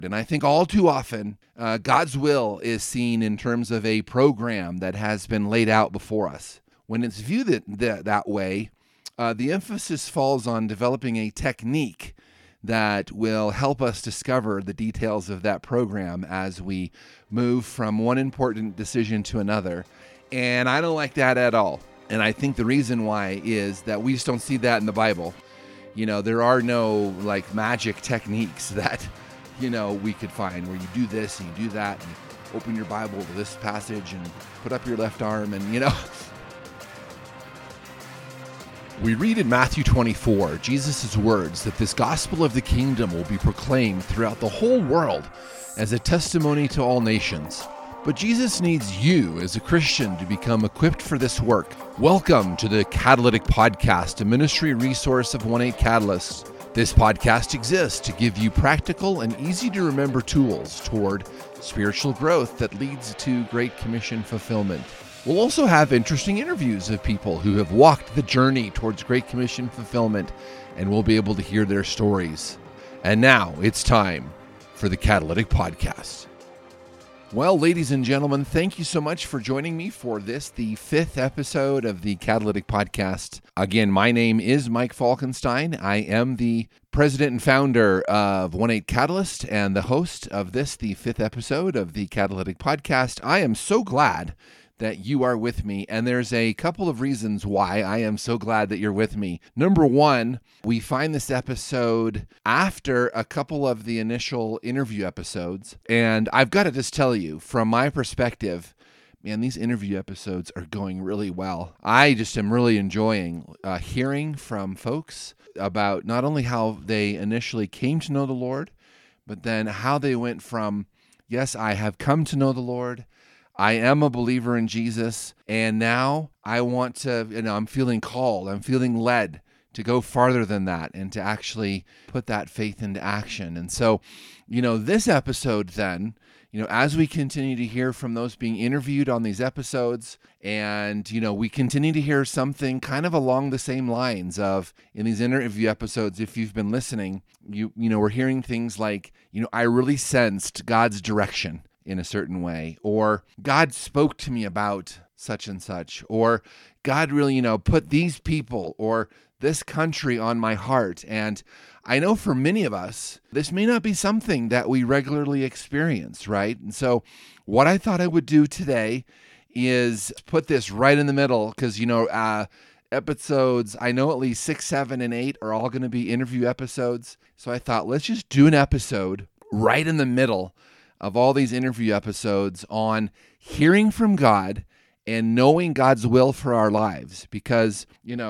And I think all too often, God's will is seen in terms of a program that has been laid out before us. When it's viewed that way, the emphasis falls on developing a technique that will help us discover the details of that program as we move from one important decision to another. And I don't like that at all. And I think the reason why is that we just don't see that in the Bible. There are no magic techniques that we could find where you do this and you do that and you open your Bible to this passage and put up your left arm and We read in Matthew 24, Jesus' words that this gospel of the kingdom will be proclaimed throughout the whole world as a testimony to all nations. But Jesus needs you as a Christian to become equipped for this work. Welcome to the Catalytic Podcast, a ministry resource of 1-8 Catalyst. This podcast exists to give you practical and easy-to-remember tools toward spiritual growth that leads to Great Commission fulfillment. We'll also have interesting interviews of people who have walked the journey towards Great Commission fulfillment, and we'll be able to hear their stories. And now it's time for the Catalytic Podcast. Well, ladies and gentlemen, thank you so much for joining me for this, the 5th episode of the Catalytic Podcast. Again, my name is Mike Falkenstein. I am the president and founder of 1-8 Catalyst and the host of this, the 5th episode of the Catalytic Podcast. I am so glad that you are with me, and there's a couple of reasons why I am so glad that you're with me. Number one, we find this episode after a couple of the initial interview episodes, and I've got to just tell you, from my perspective, man, these interview episodes are going really well. I just am really enjoying hearing from folks about not only how they initially came to know the Lord, but then how they went from, yes, I have come to know the Lord, I am a believer in Jesus, and now I want to, I'm feeling called, I'm feeling led to go farther than that and to actually put that faith into action. And so, this episode then, as we continue to hear from those being interviewed on these episodes, and, we continue to hear something kind of along the same lines of, in these interview episodes, if you've been listening, we're hearing things like, I really sensed God's direction in a certain way, or God spoke to me about such and such, or God really, put these people or this country on my heart. And I know for many of us, this may not be something that we regularly experience, right? And so what I thought I would do today is put this right in the middle, because, episodes, I know at least 6, 7, and 8 are all going to be interview episodes. So I thought, let's just do an episode right in the middle of all these interview episodes on hearing from God and knowing God's will for our lives. Because,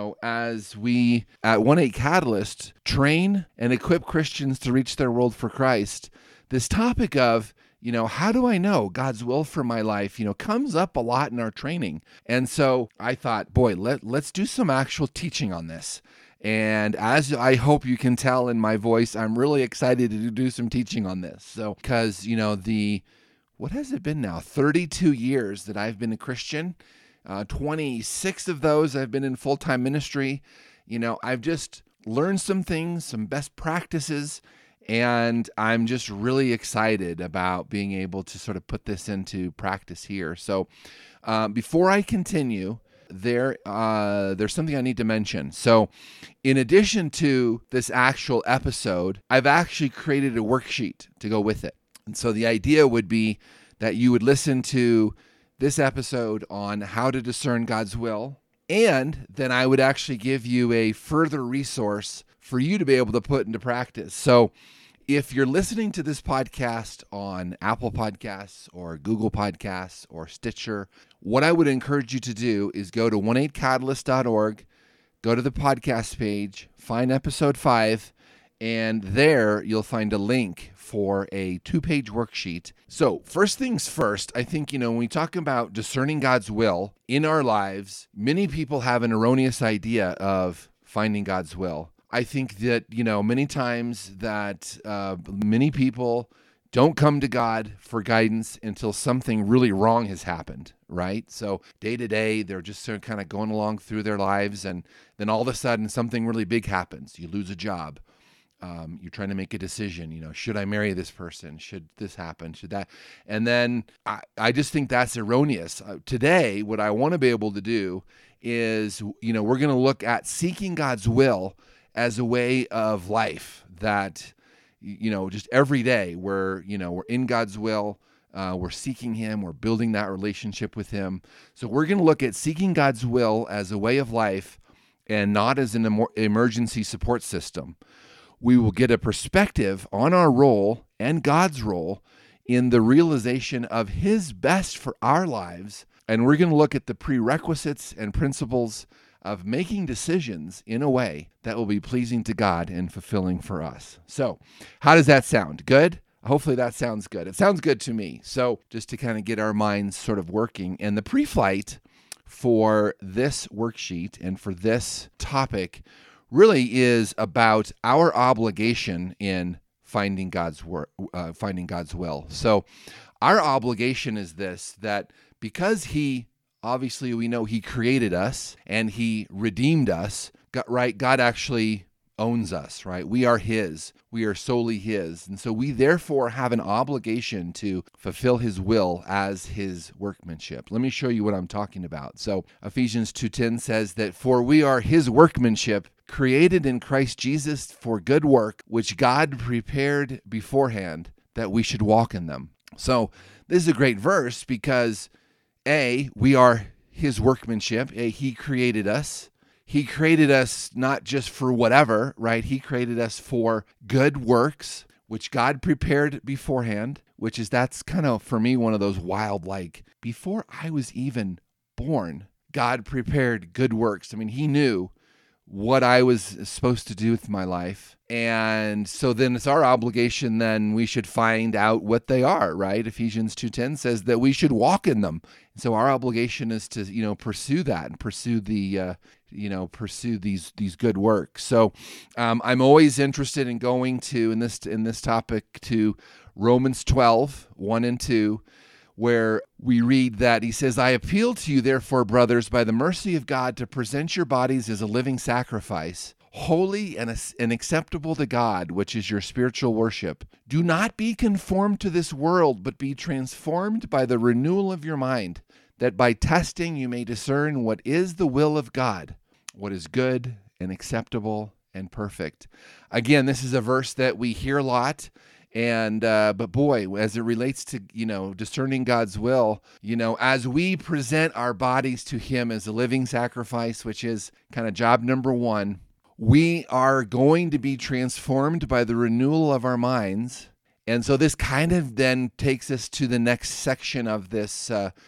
as we at 1-8 Catalyst train and equip Christians to reach their world for Christ, this topic of, how do I know God's will for my life, comes up a lot in our training. And so I thought, boy, let's do some actual teaching on this. And as I hope you can tell in my voice, I'm really excited to do some teaching on this. So, because, what has it been now? 32 years that I've been a Christian. 26 of those I've been in full-time ministry. I've just learned some things, some best practices, and I'm just really excited about being able to sort of put this into practice here. So, before I continue, there's something I need to mention. So in addition to this actual episode, I've actually created a worksheet to go with it. And so the idea would be that you would listen to this episode on how to discern God's will, and then I would actually give you a further resource for you to be able to put into practice. So if you're listening to this podcast on Apple Podcasts or Google Podcasts or Stitcher, what I would encourage you to do is go to 18catalyst.org, go to the podcast page, find episode 5, and there you'll find a link for a 2-page worksheet. So first things first, I think, when we talk about discerning God's will in our lives, many people have an erroneous idea of finding God's will. I think that, many times that many people don't come to God for guidance until something really wrong has happened, right? So day to day, they're just sort of kind of going along through their lives, and then all of a sudden something really big happens. You lose a job. You're trying to make a decision, should I marry this person? Should this happen? Should that? And then I just think that's erroneous. Today, what I want to be able to do is, we're going to look at seeking God's will as a way of life that, just every day we're in God's will. We're seeking Him. We're building that relationship with Him. So we're going to look at seeking God's will as a way of life and not as an emergency support system. We will get a perspective on our role and God's role in the realization of His best for our lives. And we're going to look at the prerequisites and principles of making decisions in a way that will be pleasing to God and fulfilling for us. So how does that sound? Good? Hopefully that sounds good. It sounds good to me. So just to kind of get our minds sort of working. And the pre-flight for this worksheet and for this topic really is about our obligation in finding God's will. So our obligation is this, that because obviously we know He created us and He redeemed us, God actually owns us, right? We are His. We are solely His. And so we therefore have an obligation to fulfill His will as His workmanship. Let me show you what I'm talking about. So Ephesians 2:10 says that, "For we are His workmanship, created in Christ Jesus for good work, which God prepared beforehand that we should walk in them." So this is a great verse because we are His workmanship. He created us. He created us not just for whatever, right? He created us for good works, which God prepared beforehand, that's kind of, for me, one of those wild, before I was even born, God prepared good works. I mean, He knew what I was supposed to do with my life. And so then it's our obligation, then we should find out what they are, right? Ephesians 2:10 says that we should walk in them. And so our obligation is to, pursue that and pursue pursue these good works. So I'm always interested in going to, in this topic, to Romans 12:1 and 2, where we read that he says, "I appeal to you, therefore, brothers, by the mercy of God, to present your bodies as a living sacrifice, holy and acceptable to God, which is your spiritual worship. Do not be conformed to this world, but be transformed by the renewal of your mind, that by testing you may discern what is the will of God, what is good and acceptable and perfect." Again, this is a verse that we hear a lot. And, but boy, as it relates to, discerning God's will, as we present our bodies to Him as a living sacrifice, which is kind of job number one, we are going to be transformed by the renewal of our minds. And so this kind of then takes us to the next section of this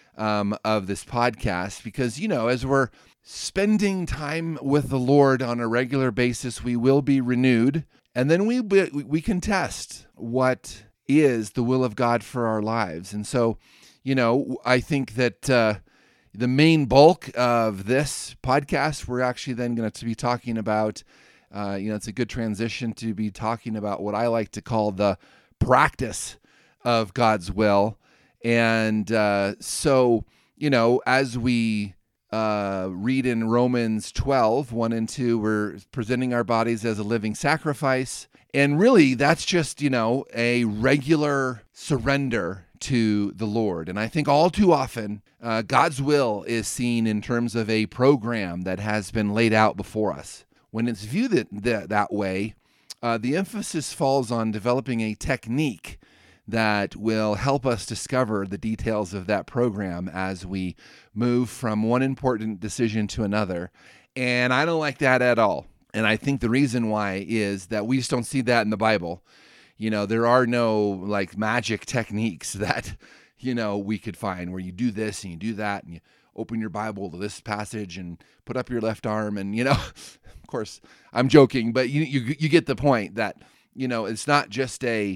podcast, because, as we're spending time with the Lord on a regular basis, we will be renewed. And then we can test what is the will of God for our lives. And so, I think that the main bulk of this podcast, we're actually then going to be talking about, it's a good transition to be talking about what I like to call the practice of God's will. And so, as we read in Romans 12:1 and 2, we're presenting our bodies as a living sacrifice. And really, that's just, a regular surrender to the Lord. And I think all too often, God's will is seen in terms of a program that has been laid out before us. When it's viewed that way, the emphasis falls on developing a technique that will help us discover the details of that program as we move from one important decision to another. And I don't like that at all. And I think the reason why is that we just don't see that in the Bible. There are no magic techniques that, we could find where you do this and you do that and you open your Bible to this passage and put up your left arm and, of course I'm joking, but you get the point that, it's not just a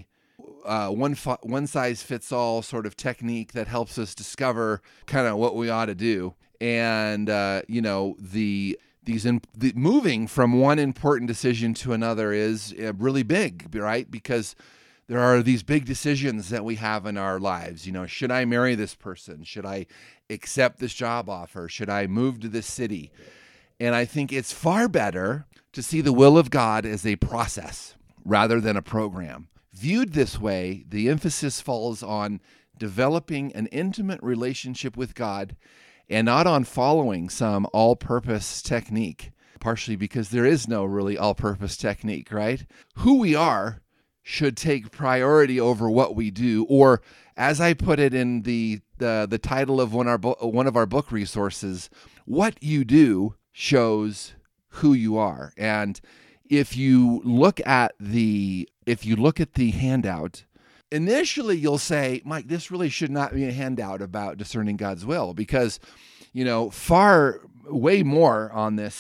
one size fits all sort of technique that helps us discover kind of what we ought to do. And, moving from one important decision to another is really big, right? Because there are these big decisions that we have in our lives. Should I marry this person? Should I accept this job offer? Should I move to this city? And I think it's far better to see the will of God as a process rather than a program. Viewed this way, the emphasis falls on developing an intimate relationship with God and not on following some all-purpose technique, partially because there is no really all-purpose technique, right? Who we are should take priority over what we do, or as I put it in the title of one of our book resources, what you do shows who you are. And if you look at the handout, initially you'll say, Mike, this really should not be a handout about discerning God's will, because, way more on this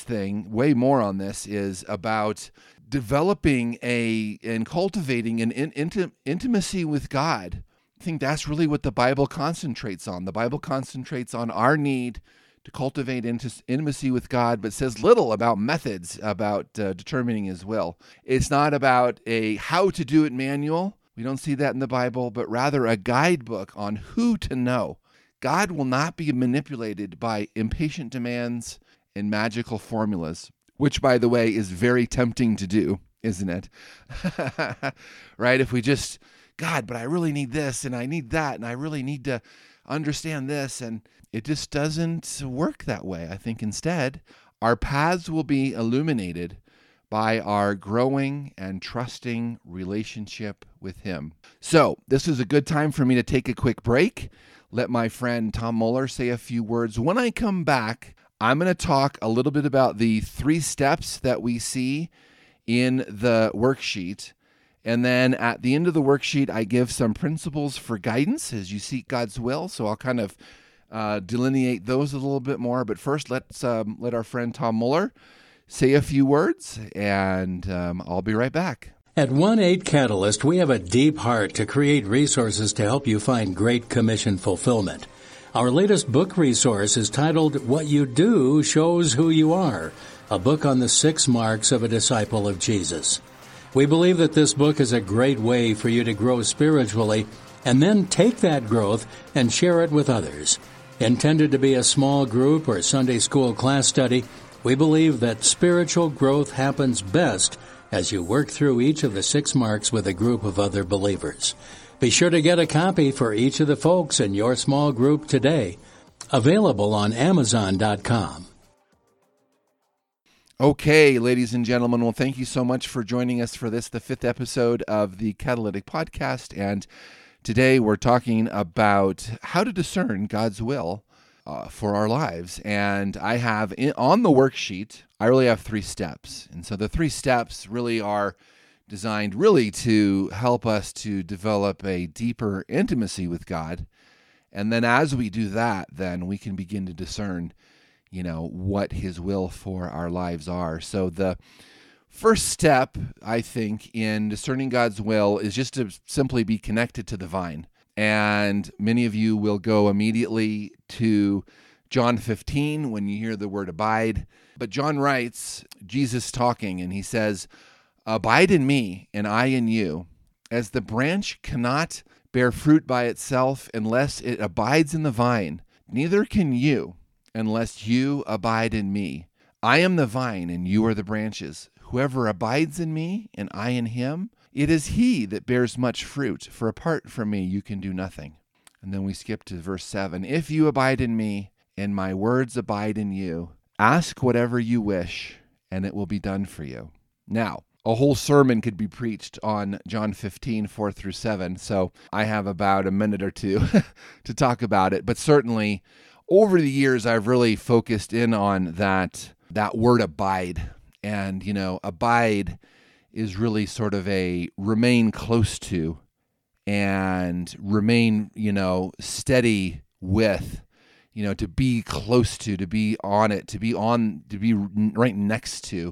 is about developing and cultivating an intimacy with God. I think that's really what the Bible concentrates on. The Bible concentrates on our need to cultivate intimacy with God, but says little about methods, about determining His will. It's not about a how-to-do-it manual. We don't see that in the Bible, but rather a guidebook on who to know. God will not be manipulated by impatient demands and magical formulas, which, by the way, is very tempting to do, isn't it? Right? If we just, God, but I really need this, and I need that, and I really need to understand this, and it just doesn't work that way. I think instead, our paths will be illuminated by our growing and trusting relationship with Him. So this is a good time for me to take a quick break. Let my friend Tom Muller say a few words. When I come back, I'm going to talk a little bit about the 3 steps that we see in the worksheet. And then at the end of the worksheet, I give some principles for guidance as you seek God's will. So I'll kind of delineate those a little bit more. But first, let our friend Tom Muller say a few words, and I'll be right back. At 1-8 Catalyst, we have a deep heart to create resources to help you find Great Commission fulfillment. Our latest book resource is titled What You Do Shows Who You Are, a book on the 6 marks of a disciple of Jesus. We believe that this book is a great way for you to grow spiritually and then take that growth and share it with others. Intended to be a small group or Sunday school class study, we believe that spiritual growth happens best as you work through each of the 6 marks with a group of other believers. Be sure to get a copy for each of the folks in your small group today. Available on Amazon.com. Okay, ladies and gentlemen, well, thank you so much for joining us for this, the 5th episode of the Catalytic Podcast. And today we're talking about how to discern God's will for our lives. And I have on the worksheet, I really have 3 steps. And so the 3 steps really are designed really to help us to develop a deeper intimacy with God. And then as we do that, then we can begin to discern, what His will for our lives are. So the first step, I think, in discerning God's will is just to simply be connected to the vine. And many of you will go immediately to John 15 when you hear the word abide. But John writes, Jesus talking, and he says, "Abide in me, and I in you, as the branch cannot bear fruit by itself unless it abides in the vine. Neither can you unless you abide in me. I am the vine, and you are the branches. Whoever abides in me, and I in him, it is he that bears much fruit, for apart from me you can do nothing." And then we skip to verse 7. "If you abide in me, and my words abide in you, ask whatever you wish, and it will be done for you." Now, a whole sermon could be preached on John 15, 4 through 7, so I have about a minute or two to talk about it. But certainly, over the years, I've really focused in on that word abide. And, abide is really sort of a remain close to and remain, steady with, to be close to be on it, to be right next to.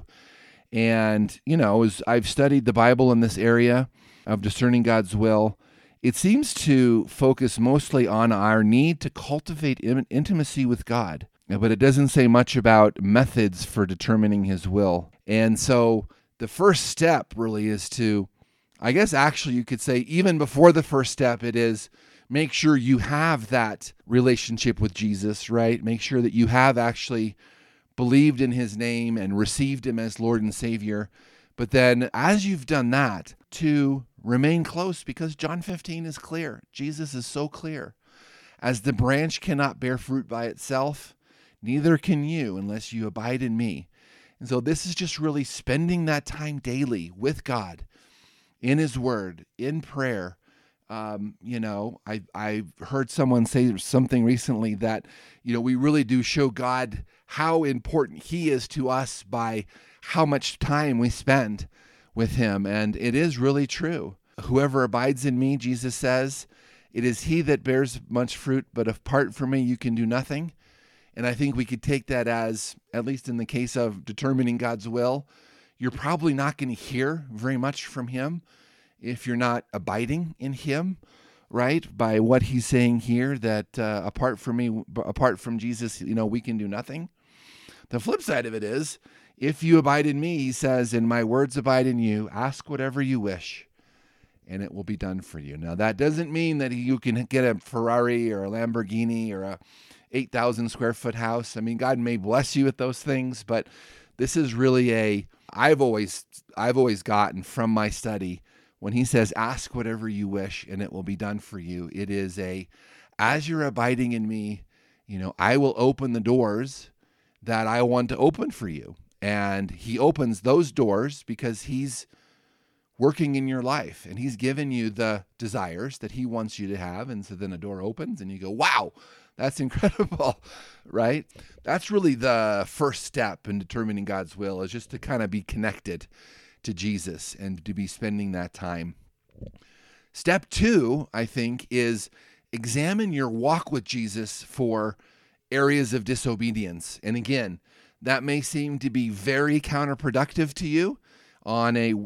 And, as I've studied the Bible in this area of discerning God's will, it seems to focus mostly on our need to cultivate intimacy with God. But it doesn't say much about methods for determining His will. And so the first step really is to, I guess actually you could say even before the first step, it is make sure you have that relationship with Jesus, right? Make sure that you have actually believed in His name and received Him as Lord and Savior. But then as you've done that, to remain close, because John 15 is clear. Jesus is so clear. As the branch cannot bear fruit by itself, neither can you unless you abide in me. And so this is just really spending that time daily with God, in his word, in prayer. I heard someone say something recently that, we really do show God how important he is to us by how much time we spend with him. And it is really true. Whoever abides in me, Jesus says, it is he that bears much fruit, but apart from me, you can do nothing. And I think we could take that as, at least in the case of determining God's will, you're probably not going to hear very much from him if you're not abiding in him, right? By what he's saying here, that apart from Jesus, we can do nothing. The flip side of it is, if you abide in me, he says, and my words abide in you, ask whatever you wish, and it will be done for you. Now, that doesn't mean that you can get a Ferrari or a Lamborghini or a 8,000 square foot house. I mean, God may bless you with those things, but this is really I've always gotten from my study, when he says, ask whatever you wish and it will be done for you. It is as you're abiding in me, I will open the doors that I want to open for you. And he opens those doors because he's working in your life and he's given you the desires that he wants you to have. And so then a door opens and you go, wow, that's incredible, right? That's really the first step in determining God's will, is just to kind of be connected to Jesus and to be spending that time. Step 2, I think, is examine your walk with Jesus for areas of disobedience. And again, that may seem to be very counterproductive to you on a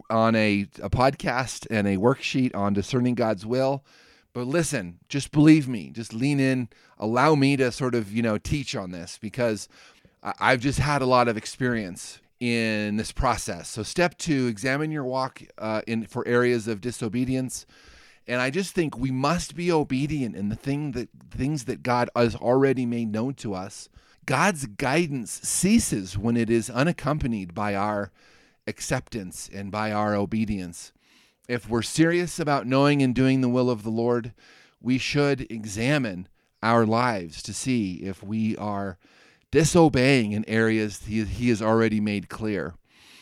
podcast and a worksheet on discerning God's will. But listen, just believe me, just lean in, allow me to sort of, teach on this, because I've just had a lot of experience in this process. So step 2, examine your walk for areas of disobedience. And I just think we must be obedient in the things that God has already made known to us. God's guidance ceases when it is unaccompanied by our acceptance and by our obedience. If we're serious about knowing and doing the will of the Lord, we should examine our lives to see if we are disobeying in areas he has already made clear.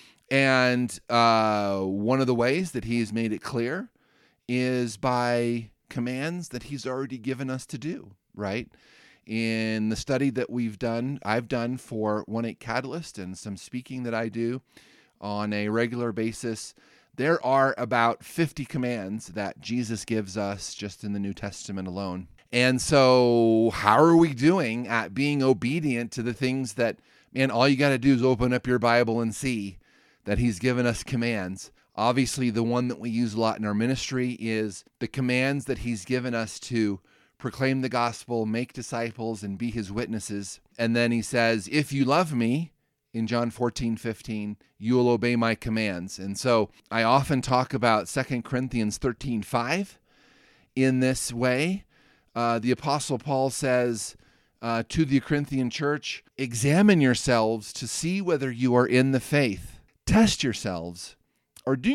And one of the ways that he has made it clear is by commands that he's already given us to do, right? In the study that I've done for 1-8 Catalyst and some speaking that I do on a regular basis, there are about 50 commands that Jesus gives us just in the New Testament alone. And so how are we doing at being obedient to the things that, all you got to do is open up your Bible and see that he's given us commands. Obviously, the one that we use a lot in our ministry is the commands that he's given us to proclaim the gospel, make disciples, and be his witnesses. And then he says, if you love me, in John 14:15, you will obey my commands. And so I often talk about 2 Corinthians 13:5 in this way. The Apostle Paul says to the Corinthian church, examine yourselves to see whether you are in the faith. Test yourselves. Or do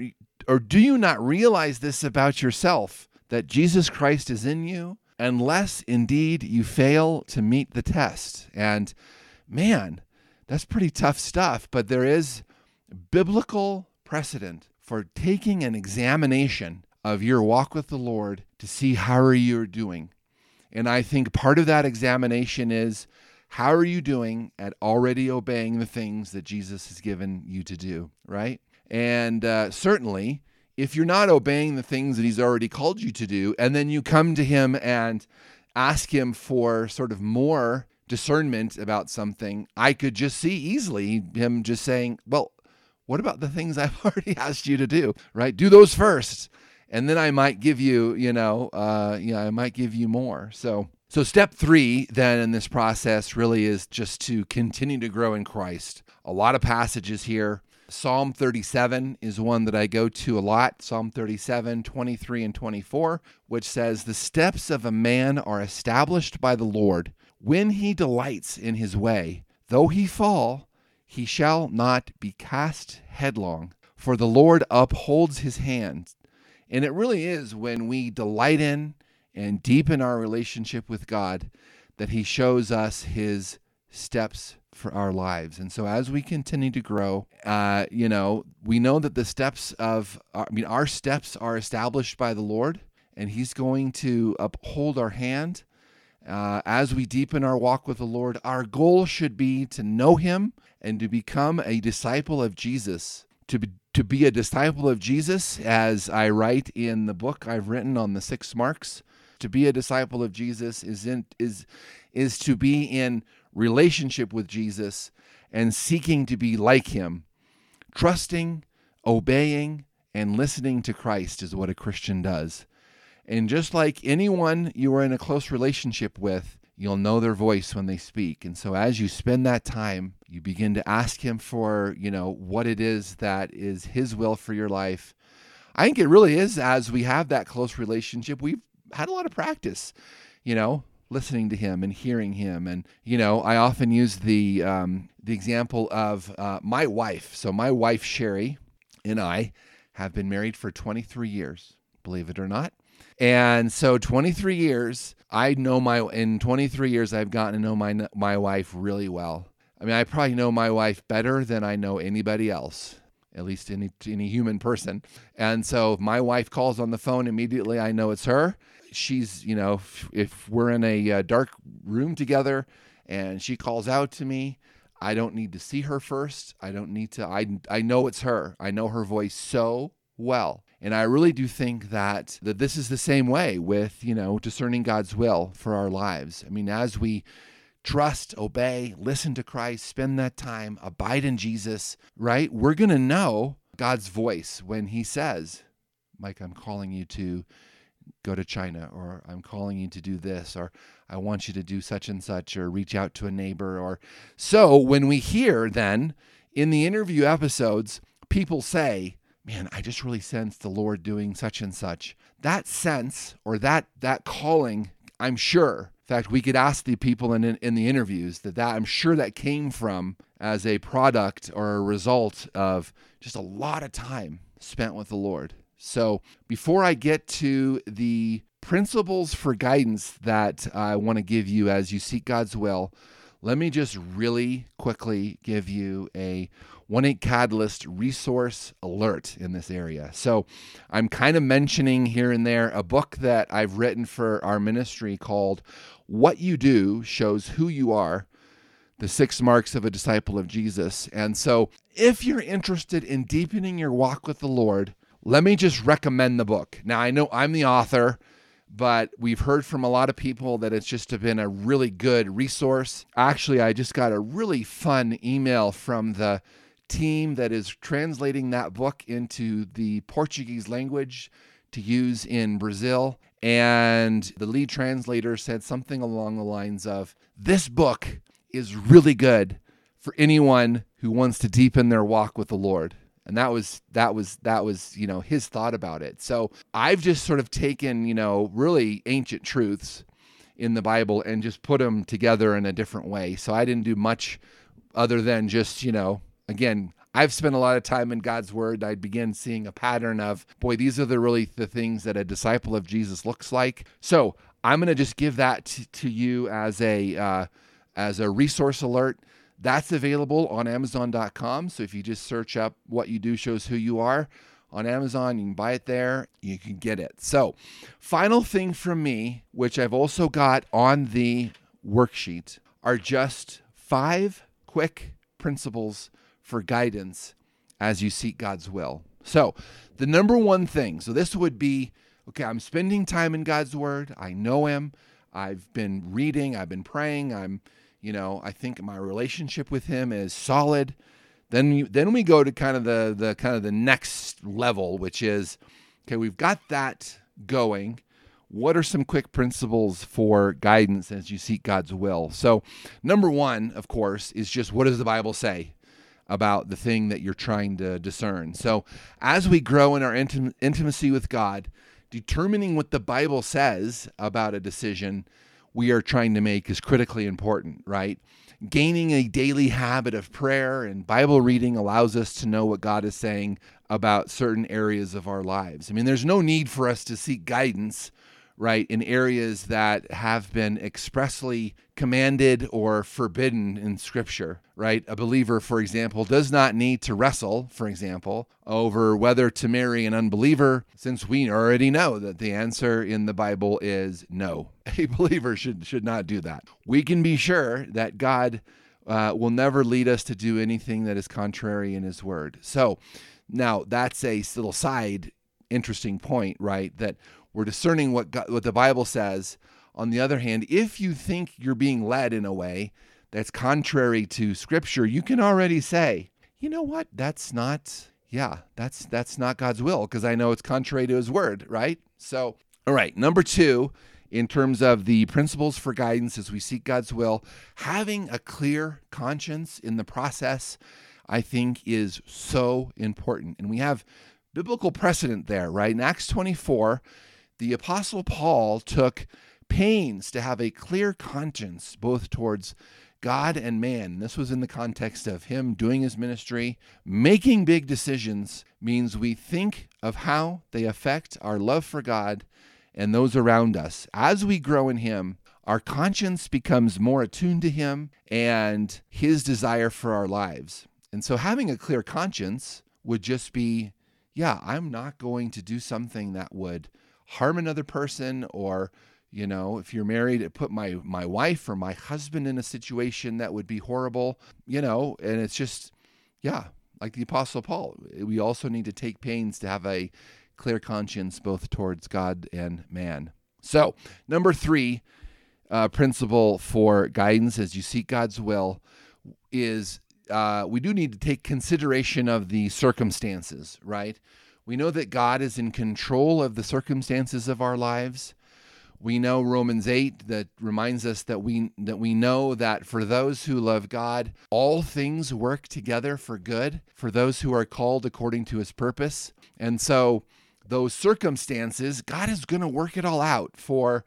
you not realize this about yourself, that Jesus Christ is in you, unless indeed you fail to meet the test? And man, that's pretty tough stuff, but there is biblical precedent for taking an examination of your walk with the Lord to see how you're doing. And I think part of that examination is, how are you doing at already obeying the things that Jesus has given you to do, right? And certainly, if you're not obeying the things that he's already called you to do, and then you come to him and ask him for sort of more discernment about something, I could just see easily him just saying, well, what about the things I've already asked you to do, right? Do those first, and then I might give you, I might give you more. So step 3 then in this process really is just to continue to grow in Christ. A lot of passages here. Psalm 37 is one that I go to a lot. Psalm 37, 23 and 24, which says, the steps of a man are established by the Lord. When he delights in his way, though he fall, he shall not be cast headlong. For the Lord upholds his hand. And it really is when we delight in and deepen our relationship with God that he shows us his steps for our lives. And so as we continue to grow, we know that the steps of, our steps are established by the Lord, and he's going to uphold our hand. As we deepen our walk with the Lord, our goal should be to know him and to become a disciple of Jesus. To be a disciple of Jesus, as I write in the book I've written on the 6 marks, to be a disciple of Jesus is to be in relationship with Jesus and seeking to be like him. Trusting, obeying, and listening to Christ is what a Christian does. And just like anyone you are in a close relationship with, you'll know their voice when they speak. And so as you spend that time, you begin to ask him for, what it is that is his will for your life. I think it really is, as we have that close relationship, we've had a lot of practice, listening to him and hearing him. And, I often use the example of my wife. So my wife, Sherry, and I have been married for 23 years, believe it or not. And so 23 years, in 23 years, I've gotten to know my wife really well. I probably know my wife better than I know anybody else, at least any human person. And so if my wife calls on the phone, immediately I know it's her. She's, if we're in a dark room together and she calls out to me, I don't need to see her first. I don't need to, I know it's her. I know her voice so well. And I really do think that this is the same way with, discerning God's will for our lives. As we trust, obey, listen to Christ, spend that time, abide in Jesus, right? We're going to know God's voice when he says, Mike, I'm calling you to go to China, or I'm calling you to do this, or I want you to do such and such, or reach out to a neighbor. Or so when we hear then in the interview episodes, people say, man, I just really sense the Lord doing such and such. That sense or that calling, I'm sure. In fact, we could ask the people in the interviews that I'm sure that came from as a product or a result of just a lot of time spent with the Lord. So before I get to the principles for guidance that I want to give you as you seek God's will, let me just really quickly give you a 1-8 Catalyst resource alert in this area. So I'm kind of mentioning here and there a book that I've written for our ministry called What You Do Shows Who You Are, the 6 Marks of a Disciple of Jesus. And so if you're interested in deepening your walk with the Lord, let me just recommend the book. Now, I know I'm the author, but we've heard from a lot of people that it's just been a really good resource. Actually, I just got a really fun email from the team that is translating that book into the Portuguese language to use in Brazil. And the lead translator said something along the lines of, this book is really good for anyone who wants to deepen their walk with the Lord. And that was his thought about it. So I've just sort of taken, really ancient truths in the Bible and just put them together in a different way. So I didn't do much other than just, again, I've spent a lot of time in God's Word. I began seeing a pattern of, boy, these are the things that a disciple of Jesus looks like. So I'm going to just give that to you as a resource alert. That's available on Amazon.com. So if you just search up What You Do Shows Who You Are on Amazon, you can buy it there. You can get it. So final thing from me, which I've also got on the worksheet, are just 5 quick principles for guidance as you seek God's will. So the number one thing, so this would be, okay, I'm spending time in God's Word. I know Him. I've been reading. I've been praying. I think my relationship with Him is solid. Then we go to kind of the next level, which is, okay, we've got that going. What are some quick principles for guidance as you seek God's will? So number one, of course, is just, what does the Bible say about the thing that you're trying to discern? So as we grow in our intimacy with God, determining what the Bible says about a decision we are trying to make is critically important, right? Gaining a daily habit of prayer and Bible reading allows us to know what God is saying about certain areas of our lives. I mean, there's no need for us to seek guidance, right, in areas that have been expressly commanded or forbidden in Scripture, right? A believer, for example, does not need to wrestle, for example, over whether to marry an unbeliever, since we already know that the answer in the Bible is no. A believer should not do that. We can be sure that God will never lead us to do anything that is contrary in His Word. So now that's a little side interesting point, right? That we're discerning what the Bible says. On the other hand, if you think you're being led in a way that's contrary to Scripture, you can already say, you know what, that's not God's will, because I know it's contrary to His Word, right? So, all right, number 2, in terms of the principles for guidance as we seek God's will, having a clear conscience in the process, I think, is so important. And we have biblical precedent there, right? In Acts 24, the Apostle Paul took pains to have a clear conscience both towards God and man. This was in the context of him doing his ministry. Making big decisions means we think of how they affect our love for God and those around us. As we grow in Him, our conscience becomes more attuned to Him and His desire for our lives. And so having a clear conscience would just be, I'm not going to do something that would harm another person, or, if you're married, put my wife or my husband in a situation that would be horrible, and it's just, like the Apostle Paul, we also need to take pains to have a clear conscience both towards God and man. So, number 3, principle for guidance as you seek God's will is we do need to take consideration of the circumstances, right? We know that God is in control of the circumstances of our lives. We know Romans 8 that reminds us that we know that for those who love God, all things work together for good, for those who are called according to His purpose. And so those circumstances, God is going to work it all out for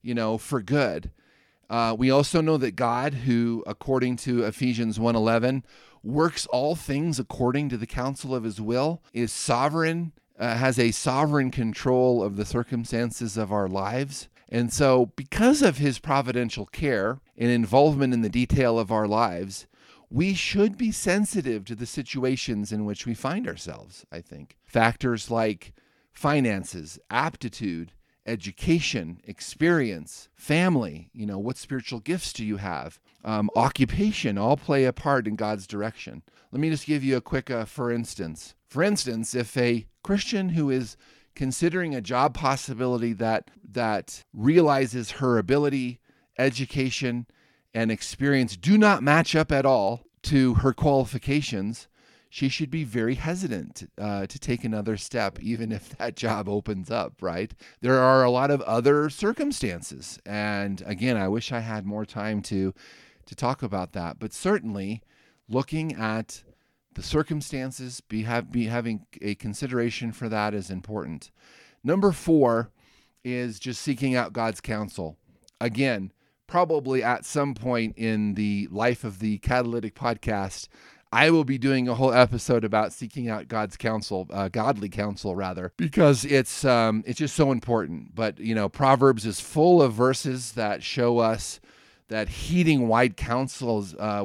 good. We also know that God, who, according to Ephesians 1:11, works all things according to the counsel of His will, is sovereign, has a sovereign control of the circumstances of our lives. And so because of His providential care and involvement in the detail of our lives, we should be sensitive to the situations in which we find ourselves, I think. Factors like finances, aptitude, education, experience, family, what spiritual gifts do you have? Occupation, all play a part in God's direction. Let me just give you a quick for instance. For instance, if a Christian who is considering a job possibility that realizes her ability, education, and experience do not match up at all to her qualifications, she should be very hesitant to take another step, even if that job opens up, right? There are a lot of other circumstances. And again, I wish I had more time to talk about that. But certainly, looking at the circumstances, having a consideration for that is important. Number 4 is just seeking out God's counsel. Again, probably at some point in the life of the Catalytic Podcast, I will be doing a whole episode about seeking out God's counsel, godly counsel rather, because it's just so important. But Proverbs is full of verses that show us that heeding wise counsel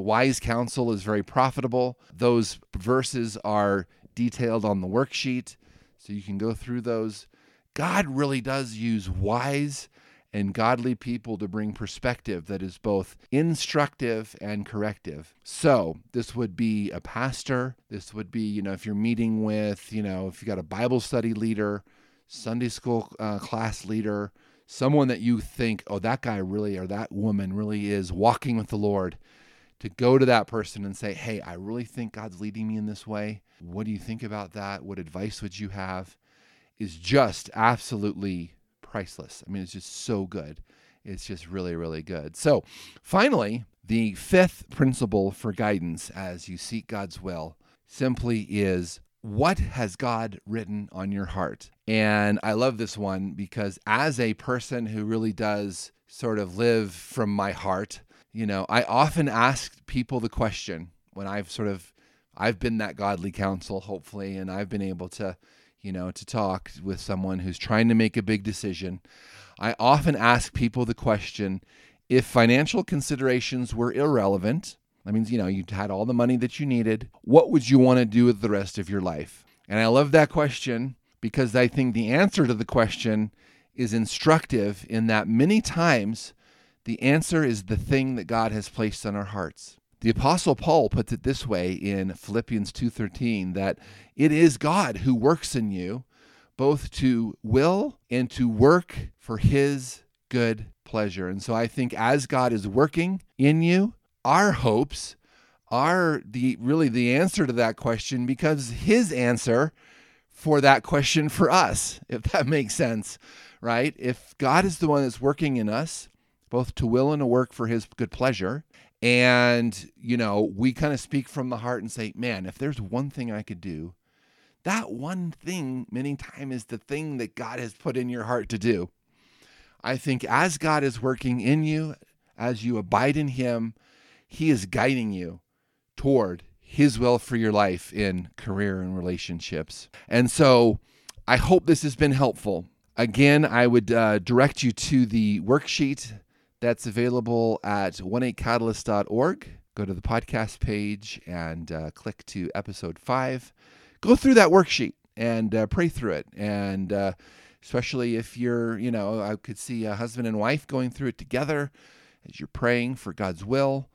is very profitable. Those verses are detailed on the worksheet, so you can go through those. God really does use wise and godly people to bring perspective that is both instructive and corrective. So this would be a pastor. This would be, if you're meeting with, if you got a Bible study leader, Sunday school class leader, someone that you think, that guy really, or that woman really is walking with the Lord, to go to that person and say, hey, I really think God's leading me in this way. What do you think about that? What advice would you have? Is just absolutely priceless. I mean, it's just so good. It's just really, really good. So finally, the 5th principle for guidance as you seek God's will simply is, what has God written on your heart? And I love this one because as a person who really does sort of live from my heart. I often ask people the question when I've been that godly counsel, hopefully, and I've been able to, to talk with someone who's trying to make a big decision. I often ask people the question, if financial considerations were irrelevant, that means, you had all the money that you needed, what would you want to do with the rest of your life? And I love that question because I think the answer to the question is instructive in that many times the answer is the thing that God has placed on our hearts. The Apostle Paul puts it this way in Philippians 2:13, that it is God who works in you both to will and to work for his good pleasure. And so I think as God is working in you, our hopes are the answer to that question, because his answer for that question for us, if that makes sense, right? If God is the one that's working in us, both to will and to work for his good pleasure, and, we kind of speak from the heart and say, man, if there's one thing I could do, that one thing many times is the thing that God has put in your heart to do. I think as God is working in you, as you abide in him, he is guiding you toward his will for your life in career and relationships. And so I hope this has been helpful. Again, I would direct you to the worksheet that's available at 18catalyst.org. Go to the podcast page and click to episode 5. Go through that worksheet and pray through it. And especially if you're, I could see a husband and wife going through it together as you're praying for God's will,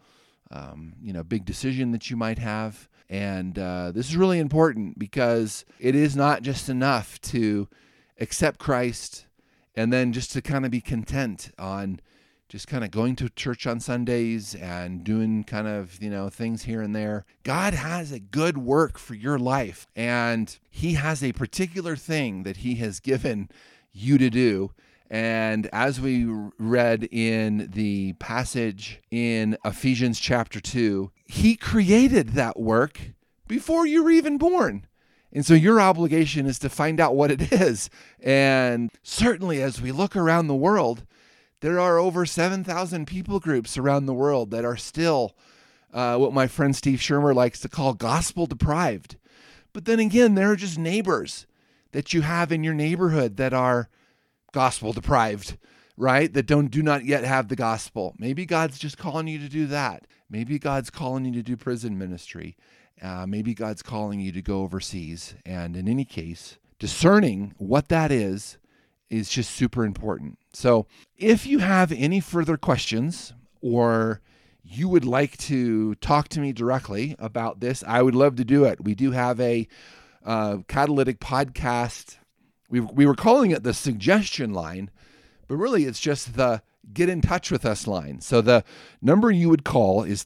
big decision that you might have. And this is really important because it is not just enough to accept Christ and then just to kind of be content on just kind of going to church on Sundays and doing kind of, things here and there. God has a good work for your life, and he has a particular thing that he has given you to do. And as we read in the passage in Ephesians chapter 2, he created that work before you were even born. And so your obligation is to find out what it is. And certainly as we look around the world, there are over 7,000 people groups around the world that are still what my friend Steve Shermer likes to call gospel deprived. But then again, there are just neighbors that you have in your neighborhood that are gospel deprived, right? That do not yet have the gospel. Maybe God's just calling you to do that. Maybe God's calling you to do prison ministry. Maybe God's calling you to go overseas. And in any case, discerning what that is just super important. So if you have any further questions or you would like to talk to me directly about this, I would love to do it. We do have a catalytic podcast. We were calling it the suggestion line, but really it's just the get in touch with us line. So the number you would call is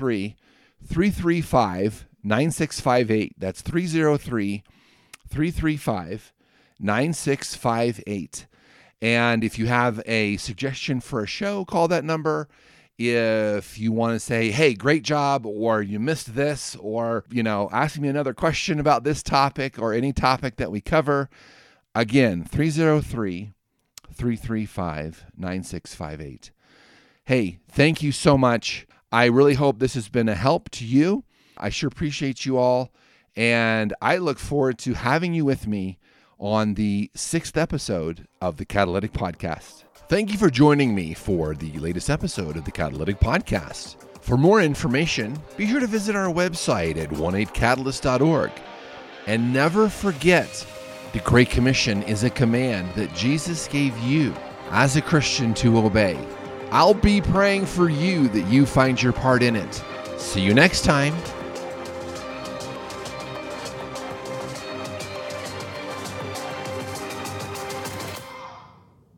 303-335-9658. That's 303-335-9658. And if you have a suggestion for a show, call that number. If you want to say, hey, great job, or you missed this, or, ask me another question about this topic or any topic that we cover, again, 303-335-9658. Hey, thank you so much. I really hope this has been a help to you. I sure appreciate you all. And I look forward to having you with me on the 6th episode of the Catalytic Podcast. Thank you for joining me for the latest episode of the Catalytic Podcast. For more information, be sure to visit our website at 18catalyst.org. And never forget, the Great Commission is a command that Jesus gave you as a Christian to obey. I'll be praying for you that you find your part in it. See you next time.